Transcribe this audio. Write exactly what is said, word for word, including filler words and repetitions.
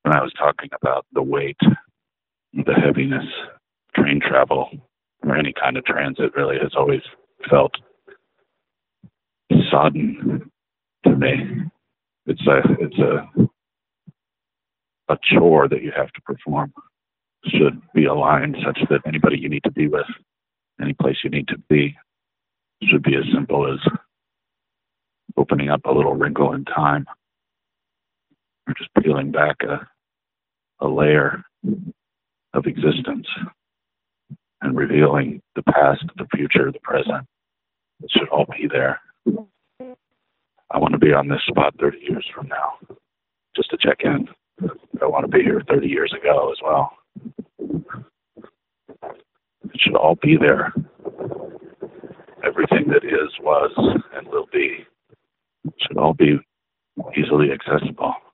when I was talking about the weight, the heaviness, train travel, or any kind of transit really has always felt sodden to me. It's a it's a a chore that you have to perform. Should be aligned such that anybody you need to be with, any place you need to be, should be as simple as opening up a little wrinkle in time, or just peeling back a a layer of existence and revealing the past, the future, the present. It should all be there. I want to be on this spot thirty years from now, just to check in. I want to be here thirty years ago as well. It should all be there. Everything that is, was, and will be should all be easily accessible.